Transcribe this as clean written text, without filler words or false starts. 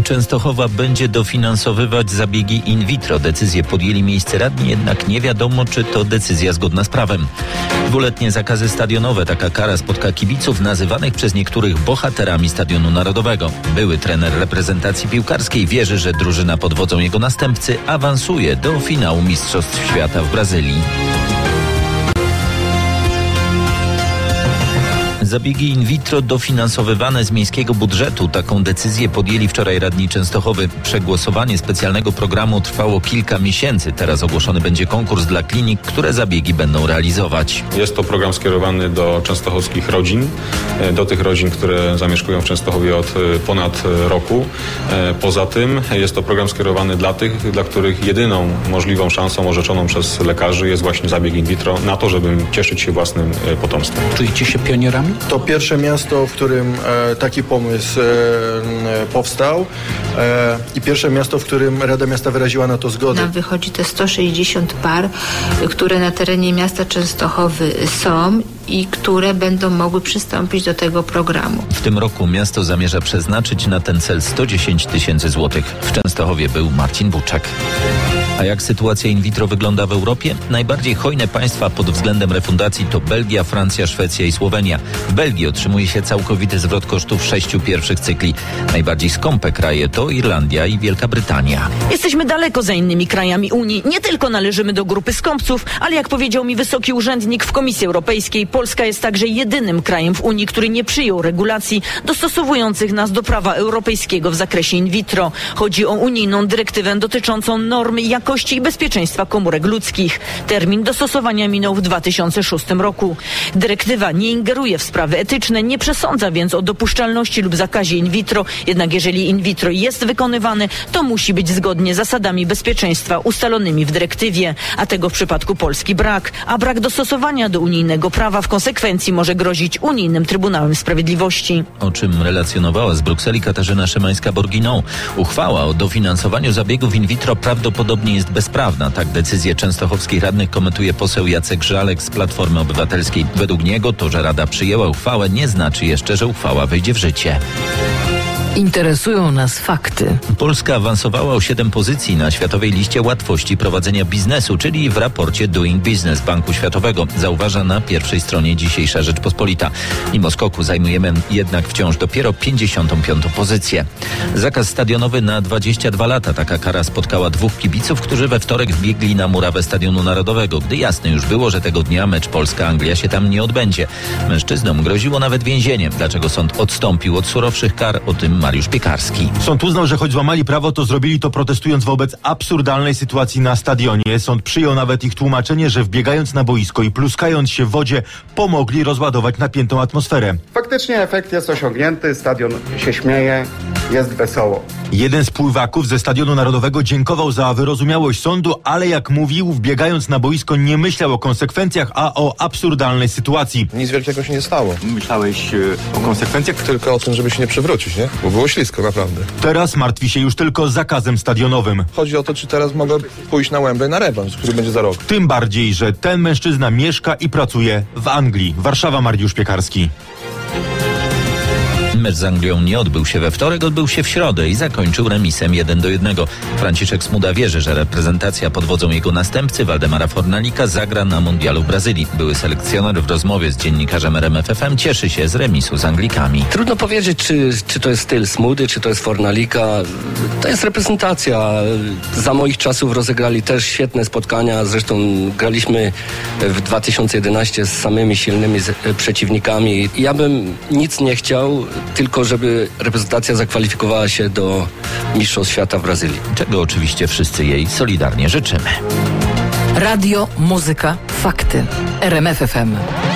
Częstochowa będzie dofinansowywać zabiegi in vitro. Decyzję podjęli miejscy radni, jednak nie wiadomo, czy to decyzja zgodna z prawem. Dwuletnie zakazy stadionowe. Taka kara spotka kibiców nazywanych przez niektórych bohaterami Stadionu Narodowego. Były trener reprezentacji piłkarskiej wierzy, że drużyna pod wodzą jego następcy awansuje do finału Mistrzostw Świata w Brazylii. Zabiegi in vitro dofinansowywane z miejskiego budżetu. Taką decyzję podjęli wczoraj radni Częstochowy. Przegłosowanie specjalnego programu trwało kilka miesięcy. Teraz ogłoszony będzie konkurs dla klinik, które zabiegi będą realizować. Jest to program skierowany do częstochowskich rodzin, do tych rodzin, które zamieszkują w Częstochowie od ponad roku. Poza tym jest to program skierowany dla tych, dla których jedyną możliwą szansą orzeczoną przez lekarzy jest właśnie zabieg in vitro na to, żeby cieszyć się własnym potomstwem. Czujecie się pionierami? To pierwsze miasto, w którym taki pomysł powstał i pierwsze miasto, w którym Rada Miasta wyraziła na to zgodę. Nam wychodzi te 160 par, które na terenie miasta Częstochowy są i które będą mogły przystąpić do tego programu. W tym roku miasto zamierza przeznaczyć na ten cel 110 000 złotych. W Częstochowie był Marcin Buczek. A jak sytuacja in vitro wygląda w Europie? Najbardziej hojne państwa pod względem refundacji to Belgia, Francja, Szwecja i Słowenia. W Belgii otrzymuje się całkowity zwrot kosztów 6 pierwszych cykli. Najbardziej skąpe kraje to Irlandia i Wielka Brytania. Jesteśmy daleko za innymi krajami Unii. Nie tylko należymy do grupy skąpców, ale jak powiedział mi wysoki urzędnik w Komisji Europejskiej, Polska jest także jedynym krajem w Unii, który nie przyjął regulacji dostosowujących nas do prawa europejskiego w zakresie in vitro. Chodzi o unijną dyrektywę dotyczącą norm jakości i bezpieczeństwa komórek ludzkich. Termin dostosowania minął w 2006 roku. Dyrektywa nie ingeruje w sprawy etyczne, nie przesądza więc o dopuszczalności lub zakazie in vitro. Jednak jeżeli in vitro jest wykonywane, to musi być zgodnie z zasadami bezpieczeństwa ustalonymi w dyrektywie. A tego w przypadku Polski brak. A brak dostosowania do unijnego prawa w konsekwencji może grozić unijnym Trybunałem Sprawiedliwości. O czym relacjonowała z Brukseli Katarzyna Szymańska-Borginą. Uchwała o dofinansowaniu zabiegów in vitro prawdopodobnie jest bezprawna. Tak decyzję częstochowskich radnych komentuje poseł Jacek Żalek z Platformy Obywatelskiej. Według niego to, że Rada przyjęła uchwałę, nie znaczy jeszcze, że uchwała wejdzie w życie. Interesują nas fakty. Polska awansowała o 7 pozycji na światowej liście łatwości prowadzenia biznesu, czyli w raporcie Doing Business Banku Światowego, zauważa na pierwszej stronie dzisiejsza Rzeczpospolita. Mimo skoku zajmujemy jednak wciąż dopiero 55. pozycję. Zakaz stadionowy na 22 lata. Taka kara spotkała 2 kibiców, którzy we wtorek wbiegli na murawę Stadionu Narodowego, gdy jasne już było, że tego dnia mecz Polska-Anglia się tam nie odbędzie. Mężczyznom groziło nawet więzienie. Dlaczego sąd odstąpił od surowszych kar? O tym Mariusz Piekarski. Sąd uznał, że choć złamali prawo, to zrobili to protestując wobec absurdalnej sytuacji na stadionie. Sąd przyjął nawet ich tłumaczenie, że wbiegając na boisko i pluskając się w wodzie, pomogli rozładować napiętą atmosferę. Faktycznie efekt jest osiągnięty, stadion się śmieje, jest wesoło. Jeden z pływaków ze Stadionu Narodowego dziękował za wyrozumiałość sądu, ale jak mówił, wbiegając na boisko nie myślał o konsekwencjach, a o absurdalnej sytuacji. Nic wielkiego się nie stało. Myślałeś o konsekwencjach? Tylko o tym, żeby się nie przewrócić, nie? Bo było ślisko, naprawdę. Teraz martwi się już tylko zakazem stadionowym. Chodzi o to, czy teraz mogę pójść na Wembley na rewanż, który będzie za rok. Tym bardziej, że ten mężczyzna mieszka i pracuje w Anglii. Warszawa, Mariusz Piekarski. Mecz z Anglią nie odbył się we wtorek, odbył się w środę i zakończył remisem 1-1. Franciszek Smuda wierzy, że reprezentacja pod wodzą jego następcy Waldemara Fornalika zagra na mundialu w Brazylii. Były selekcjoner w rozmowie z dziennikarzem RMF FM cieszy się z remisu z Anglikami. Trudno powiedzieć, czy to jest styl Smudy, czy to jest Fornalika. To jest reprezentacja. Za moich czasów rozegrali też świetne spotkania. Zresztą graliśmy w 2011 z samymi silnymi przeciwnikami. Ja bym nic nie chciał, tylko żeby reprezentacja zakwalifikowała się do Mistrzostw Świata w Brazylii. Czego oczywiście wszyscy jej solidarnie życzymy. Radio, muzyka, fakty. RMF FM.